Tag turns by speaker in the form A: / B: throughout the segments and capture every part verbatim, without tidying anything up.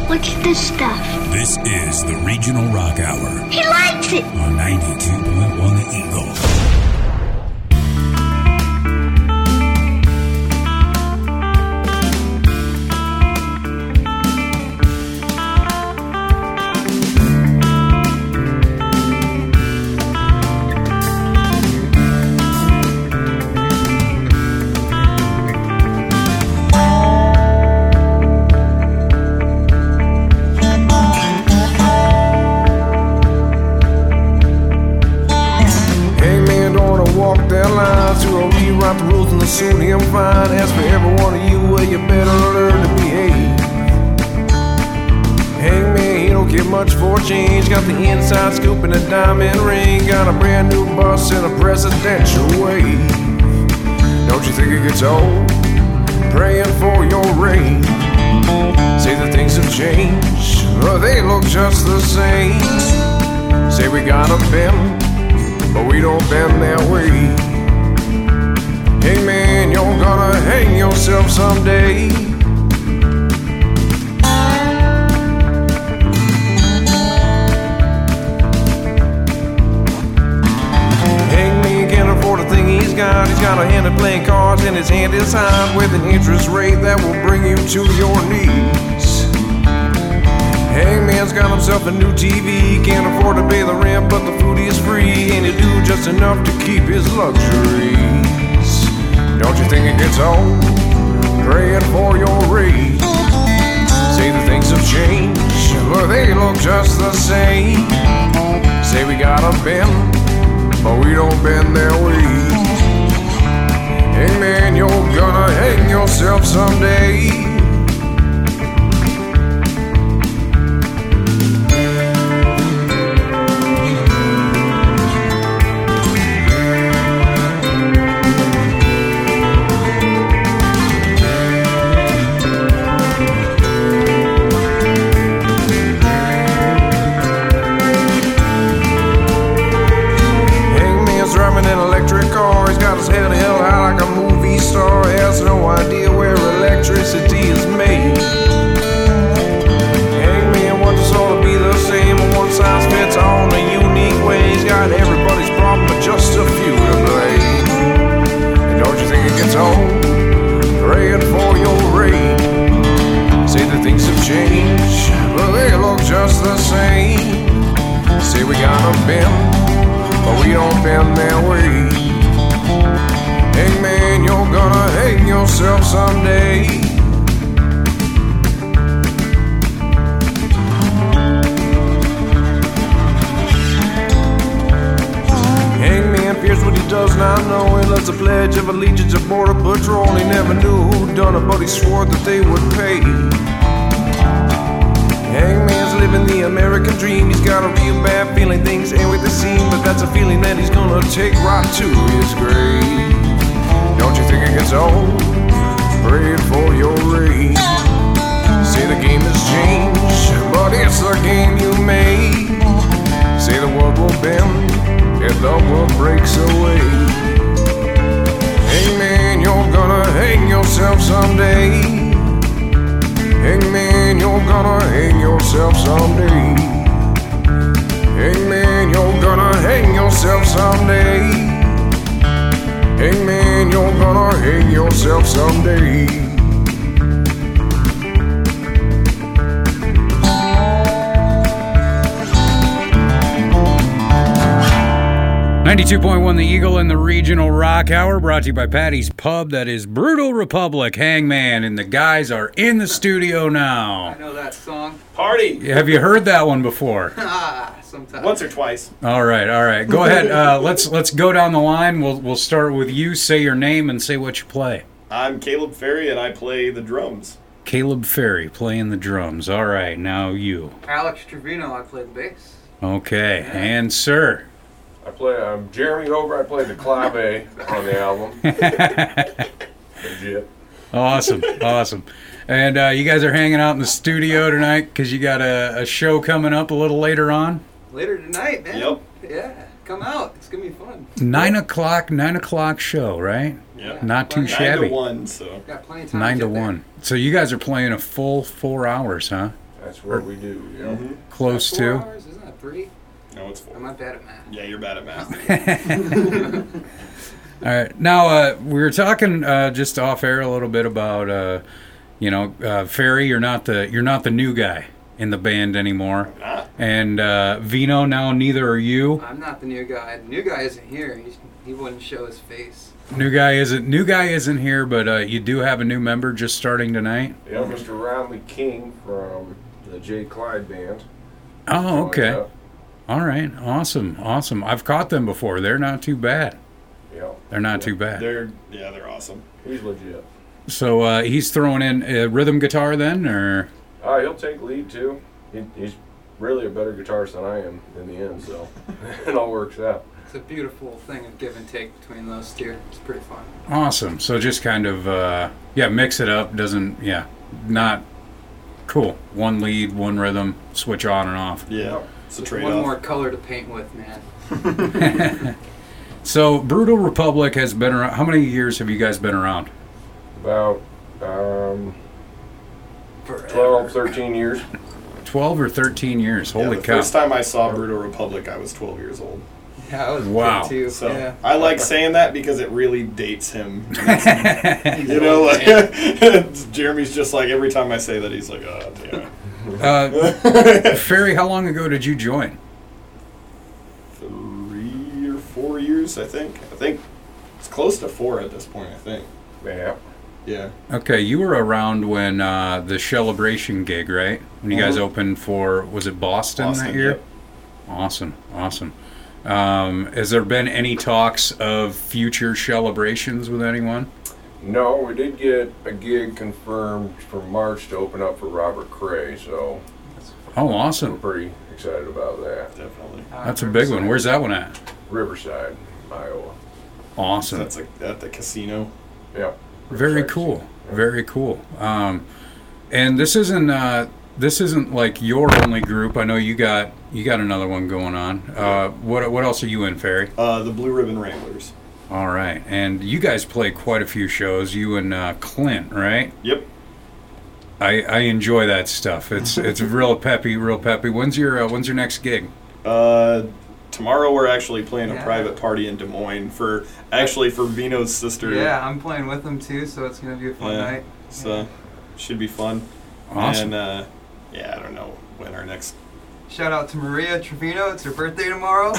A: What's this stuff?
B: This is the Regional Rock Hour.
A: He likes it!
B: On ninety-two point one The Eagle.
C: Soon he'll find. As for every one of you, well, you better learn to behave. Hangman, he don't get much for change. Got the inside scoop and a diamond ring. Got a brand new bus and a presidential wave. Don't you think it gets old? Praying for your rain. Say that things have changed, but they look just the same. Say we gotta bend, but we don't bend that way. Hey man, you're gonna hang yourself someday. Hangman can't afford a thing he's got. He's got a hand at playing cards and his hand is high with an interest rate that will bring you to your knees. Hangman's got himself a new T V. Can't afford to pay the rent, but the food is free. And he'll do just enough to keep his luxuries. Don't you think it gets old? Praying for your raise. Say that things have changed, but they look just the same. Say we gotta bend, but we don't bend their way. Hey man, you're gonna hang yourself someday. But he swore that they would pay. Hangman's living the American dream. He's got a real bad feeling things ain't what they seem, but that's a feeling that he's gonna take right to his grave. Don't you think it gets old? Praying for your raise. Say the game has changed, but it's the game you made. Say the world will bend and the world breaks away. Hey man, you're gonna hang yourself someday. Hey man, you're gonna hang yourself someday. Hey man, you're gonna hang yourself someday. Hey man, you're gonna hang yourself someday.
D: ninety-two point one The Eagle and the Regional Rock Hour, brought to you by Patty's Pub. That is Brutal Republic, Hangman, and the guys are in the studio now.
E: I know that song.
F: Party!
D: Have you heard that one before?
E: Ah, sometimes.
F: Once or twice.
D: All right, all right. Go ahead. Uh, let's let's go down the line. We'll we'll start with you. Say your name and say what you play.
F: I'm Caleb Ferry, and I play the drums.
D: Caleb Ferry playing the drums. All right, now you.
E: Alex Trevino, I play the bass.
D: Okay, and sir.
G: I play. I'm Jeremy Hover. I play the clave on the album. Legit.
D: Awesome, awesome. And uh, you guys are hanging out in the studio tonight because you got a, a show coming up a little later on.
E: Later tonight, man.
F: Yep.
E: Yeah, come out. It's gonna be fun.
D: Nine o'clock, nine o'clock show, right?
F: Yep.
D: Not too
E: Nine
D: shabby.
F: Nine to one, so.
E: Got plenty of time.
D: Nine
E: to
D: to
E: get there.
D: one. So you guys are playing a full four hours, huh?
G: That's what we do. You know?
F: Mhm.
D: Close
E: Four
D: to.
E: hours? Isn't that three?
F: No, it's four.
E: Am I bad at math?
F: Yeah, you're bad at math.
D: All right. Now, uh, we were talking uh, just off air a little bit about, uh, you know, uh, Ferry. You're not the you're not the new guy in the band anymore,
F: Not.
D: and uh, Vino. Now, neither are you.
E: I'm not the new guy. The new guy isn't here. He, he wouldn't show his face.
D: New guy isn't new guy isn't here, but uh, you do have a new member just starting tonight.
G: Yeah, Mister Ronley King from the J. Clyde band.
D: Oh,
G: Joined
D: okay.
G: up.
D: All right. Awesome. Awesome. I've caught them before. They're not too bad.
G: Yeah,
D: They're not too bad.
F: They're yeah, they're awesome.
G: he's legit.
D: So uh, he's throwing in uh, rhythm guitar then, or
G: Uh, he'll take lead too. He, he's really a better guitarist than I am in the end, so it all works out.
E: It's a beautiful thing of give and take between those two. It's pretty fun.
D: awesome. So just kind of uh, yeah, mix it up. Doesn't yeah, not cool. One lead, one rhythm, switch on and off.
F: Yeah, it's a trade
E: One
F: off.
E: more color to paint with, man.
D: So Brutal Republic has been around. How many years have you guys been around?
G: About um,
E: Forever.
G: twelve, thirteen years.
D: Twelve or thirteen years.
F: Yeah,
D: Holy
F: the
D: cow!
F: first time I saw Brutal Republic, I was twelve years old.
E: Yeah, I was a
D: Wow.
E: kid too.
F: So
E: yeah.
F: I like saying that because it really dates him.
E: He's
F: You know,
E: old, man.
F: like Jeremy's just like every time I say that, he's like, oh, yeah.
D: Uh, Ferry, how long ago did you join?
F: Three or four years, I think. I think it's close to four at this point, I think.
G: Yeah.
F: Yeah.
D: Okay, you were around when uh, the Celebration gig, right? When you guys
F: Mhm.
D: opened for, was it Boston,
F: Boston,
D: that year?
F: yep.
D: Awesome, awesome. Um, has there been any talks of future celebrations with anyone?
G: No, we did get a gig confirmed for March to open up for Robert Cray, so
D: Oh,
G: we're
D: awesome.
G: pretty excited about that.
F: Definitely.
E: Uh,
D: That's a big one. Where's that one at?
G: Riverside, Iowa.
D: Awesome.
F: That's like at the casino.
G: Yeah.
D: Very
G: Riverside.
D: cool.
G: Yeah.
D: Very cool. Um, and this isn't uh, this isn't like your only group. I know you got you got another one going on. Uh, what what else are you in, Ferry?
F: Uh, the Blue Ribbon Wranglers.
D: All right, and you guys play quite a few shows. You and uh, Clint, right?
F: Yep.
D: I, I enjoy that stuff. It's it's real peppy, real peppy. When's your uh, when's your next gig?
F: Uh, tomorrow we're actually playing a
E: Yeah.
F: private party in Des Moines for actually for Vino's sister.
E: Yeah, I'm playing with them too, so it's gonna be a fun
F: Yeah.
E: night.
F: So should be fun.
D: Awesome.
F: And uh, yeah, I don't know when our next.
E: Shout out to Maria Trevino. It's her birthday tomorrow.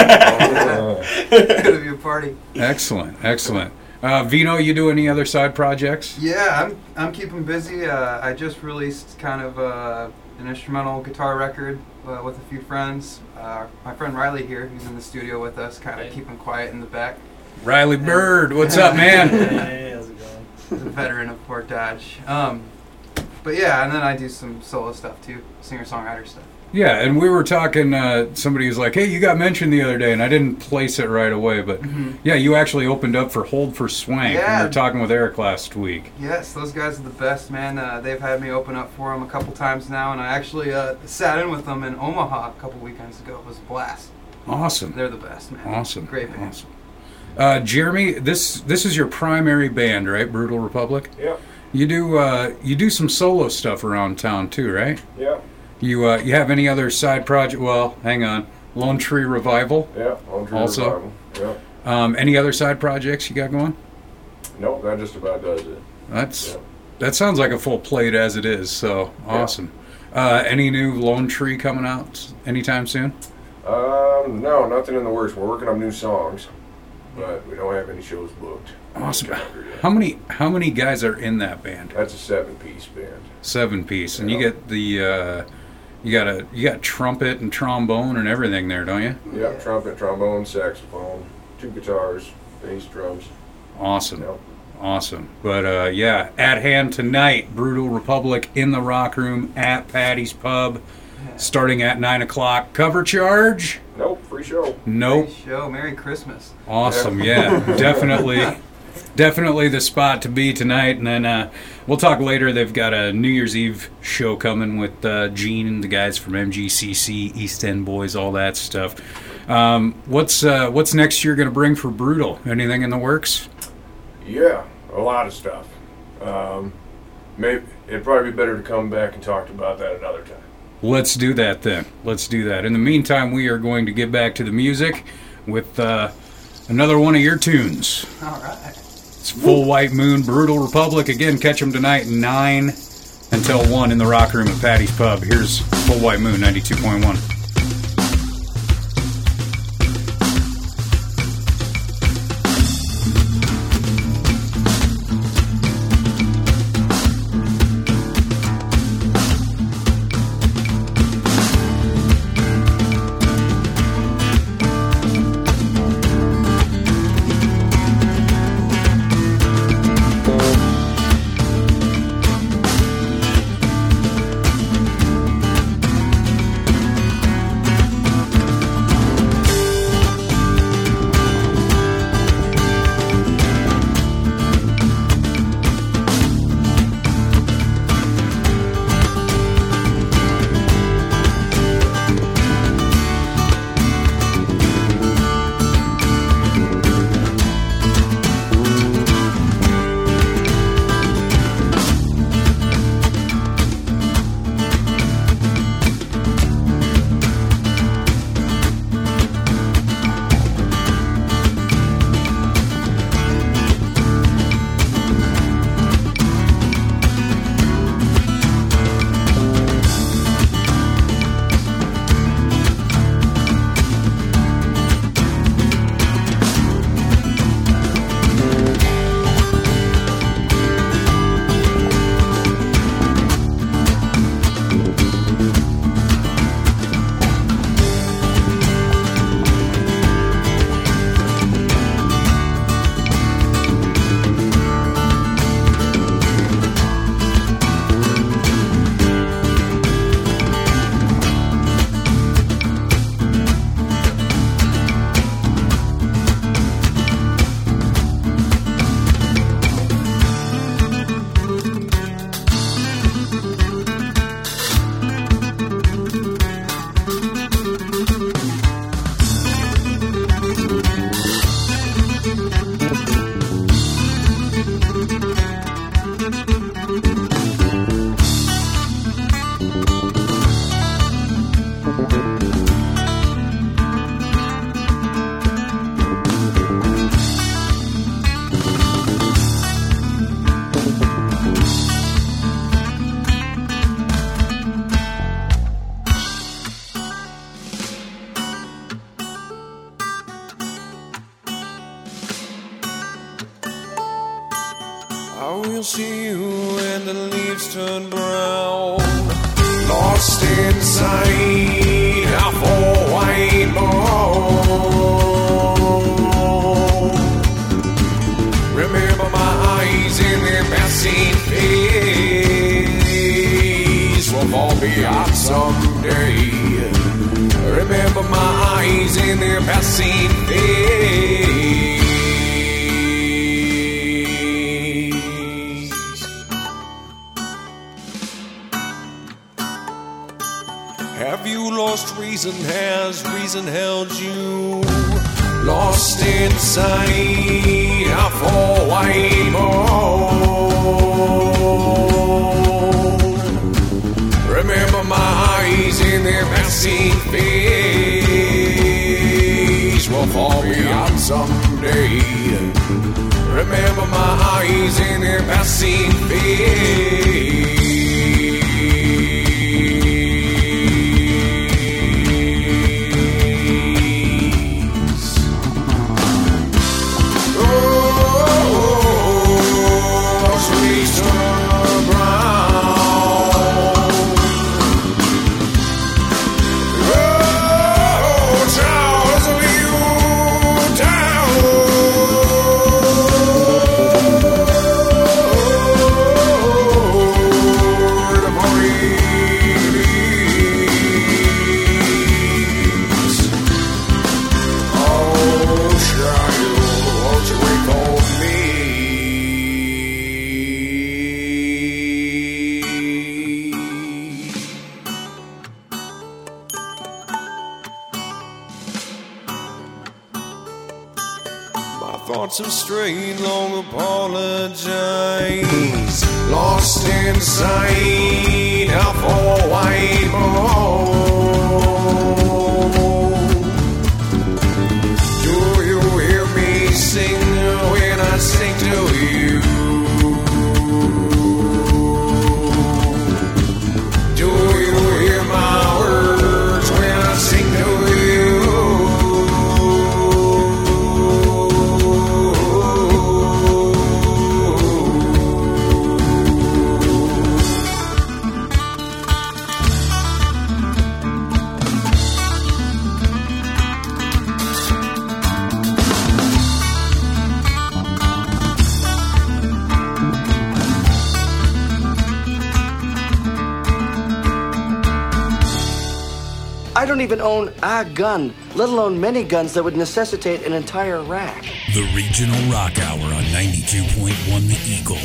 G: Uh,
E: It's gonna be a party.
D: Excellent, excellent. Uh, Vino, you do any other side projects?
E: Yeah, I'm I'm keeping busy. Uh, I just released kind of uh, an instrumental guitar record uh, with a few friends. Uh, my friend Riley here, he's in the studio with us, kind of keeping quiet in the back.
D: Riley Bird, what's up, man?
A: Hey, how's it going?
E: He's a veteran of Fort Dodge. Um, but yeah, and then I do some solo stuff too, singer-songwriter stuff.
D: Yeah, and we were talking. Uh, somebody was like, "Hey, you got mentioned the other day," and I didn't place it right away, but yeah, you actually opened up for Hold for Swank.
E: Yeah.
D: We were talking with Eric last week.
E: Yes, those guys are the best, man. Uh, they've had me open up for them a couple times now, and I actually uh, sat in with them in Omaha a couple weekends ago. It was a blast.
D: Awesome,
E: They're the best, man.
D: awesome,
E: Great band.
D: awesome. Uh, Jeremy, this this is your primary band, right? Brutal Republic.
G: yeah.
D: You do uh, you do some solo stuff around town too, right?
G: Yeah.
D: You uh, you have any other side project? Well, hang on, Lone Tree Revival.
G: Yeah. On True
D: Also?
G: Revival. Yeah.
D: Um, any other side projects you got going?
G: Nope, that just about does it.
D: That's
G: Yeah.
D: that sounds like a full plate as it is. So awesome. Uh, any new Lone Tree coming out anytime soon?
G: Um, no, nothing in the works. We're working on new songs, but we don't have any shows booked.
D: Awesome.
G: Calendar yet.
D: How many how many guys are in that band?
G: That's a seven-piece band.
D: Seven piece, and you
G: Yeah.
D: get the uh, you got a you got trumpet and trombone and everything there, don't you?
G: Yeah, trumpet, trombone, saxophone, two guitars, bass, drums.
D: Awesome.
G: Yep.
D: Awesome. But uh, yeah, at hand tonight, Brutal Republic in the Rock Room at Patty's Pub, starting at nine o'clock. Cover charge?
G: Nope, free show.
D: Nope.
E: Great show. Merry Christmas.
D: Awesome. Yeah, definitely. Definitely the spot to be tonight. And then uh, we'll talk later. They've got a New Year's Eve show coming with uh, Gene and the guys from M G C C, East End Boys, all that stuff. Um, what's uh, what's next year going to bring for Brutal? Anything in the works?
G: Yeah, a lot of stuff. Um, maybe it'd probably be better to come back and talk about that another time.
D: Let's do that then. Let's do that. In the meantime, we are going to get back to the music with uh, another one of your tunes.
E: All right.
D: It's Full White Moon, Brutal Republic. Again, catch them tonight nine until one in the Rock Room at Patty's Pub. Here's Full White Moon, ninety-two point one.
C: I will see you when the leaves turn brown. Lost inside a full white moon. Remember my eyes in their passing phase will fall beyond someday. Remember my eyes in their passing phase. Have you lost reason? Has reason held you? Lost inside a full white moon. Remember my eyes in their passing phase will fall beyond someday. Remember my eyes in their passing phase. Oh, far too straight, long apologize. Lost in sight, how far away, do you hear me sing when I sing to you? Do you hear my words when I sing to you?
A: I don't even own a gun, let alone many guns that would necessitate an entire rack.
B: The Regional Rock Hour on ninety-two point one The Eagle.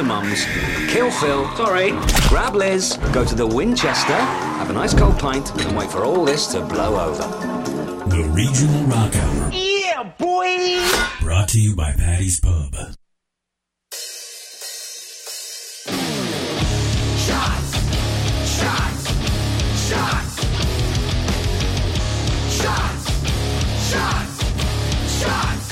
H: to Mum's, kill Phil, sorry, grab Liz, go to the Winchester, have a nice cold pint, and wait for all this to blow over.
B: The Regional Rock Hour.
H: Yeah, boy!
B: Brought to you by Patty's Pub.
C: Shots! Shots! Shots! Shots! Shots! Shots!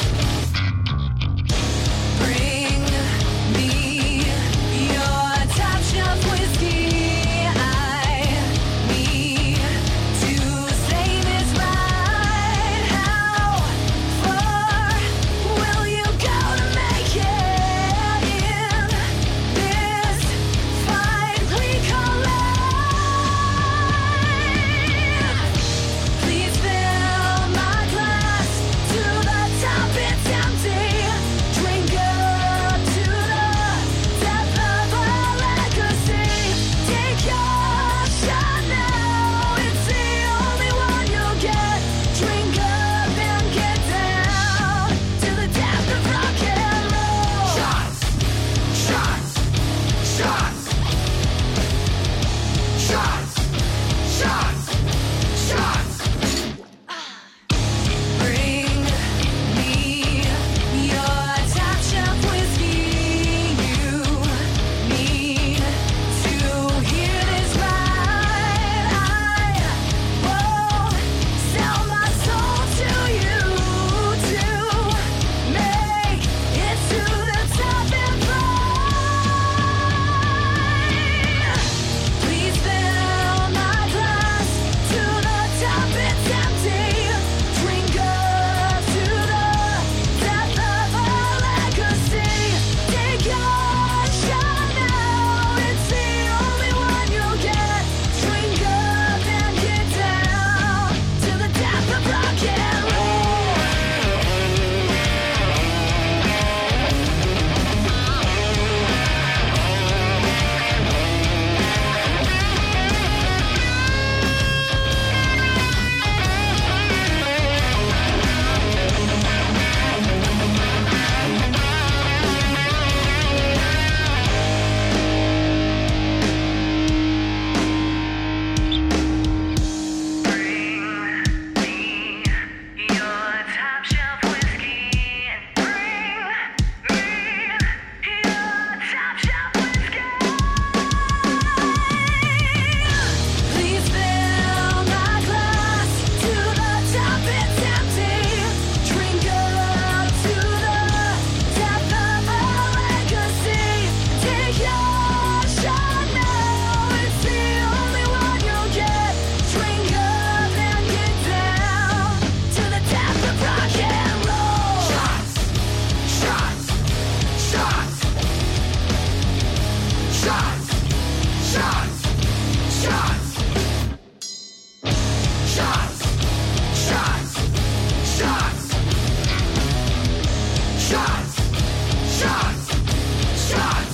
I: Bring me your top shelf whiskey. I need to say this right. How far will you go to make it in this fight we call life? Please fill my glass to the top, it's empty. Drink up to the depth of our legacy. Take your shot now, it's the only one you'll get. Drink up and get down to the depth of rock and roll.
C: Shots! Shots! Shots! Shots! Shots! Shots!
I: Bring me your top shelf whiskey. You need to hear this right. I won't sell my soul to you to make it to the top and fly. Please fill my glass to the top, it's empty. Drink up to the depth of our legacy. Take your shot now, it's the only one you'll get. Drink up and get down to the depth of rock and roll. Your top shelf whiskey and bring me your top shelf whiskey. Please fill my glass to the top, it's empty. Drink up to the depth of our legacy. Take your shot now, it's the only one you'll get. Drink up and get down to the depth of rock and roll.
C: Shots! Shots! Shots! Shots! Shots! Shots! Shots! Shots! Shots! Shots! Shots! Shots!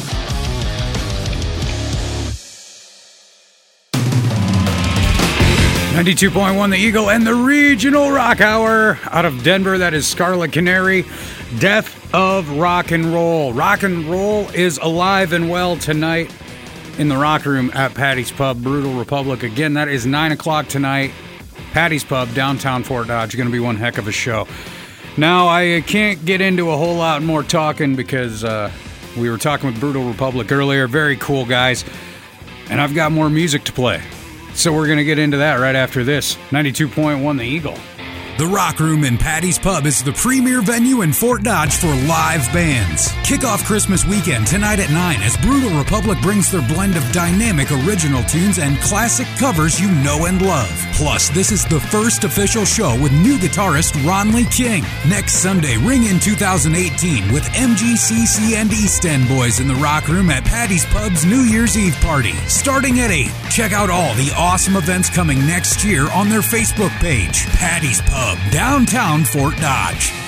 D: ninety-two point one The Eagle and the Regional Rock Hour out of Denver. That is Scarlet Canary. Death of rock and roll. Rock and roll is alive and well tonight in the Rock Room at Patty's Pub, Brutal Republic. Again, that is nine o'clock tonight. Patty's Pub, downtown Fort Dodge. Going to be one heck of a show. Now, I can't get into a whole lot more talking because uh, we were talking with Brutal Republic earlier. Very cool guys. And I've got more music to play. So we're going to get into that right after this. ninety-two point one The Eagle.
B: The Rock Room in Patty's Pub is the premier venue in Fort Dodge for live bands. Kick off Christmas weekend tonight at nine as Brutal Republic brings their blend of dynamic original tunes and classic covers you know and love. Plus, this is the first official show with new guitarist Ron Lee King. Next Sunday, ring in two thousand eighteen with M G C C and East End Boys in the Rock Room at Patty's Pub's New Year's Eve party. Starting at eight, check out all the awesome events coming next year on their Facebook page, Patty's Pub, downtown Fort Dodge.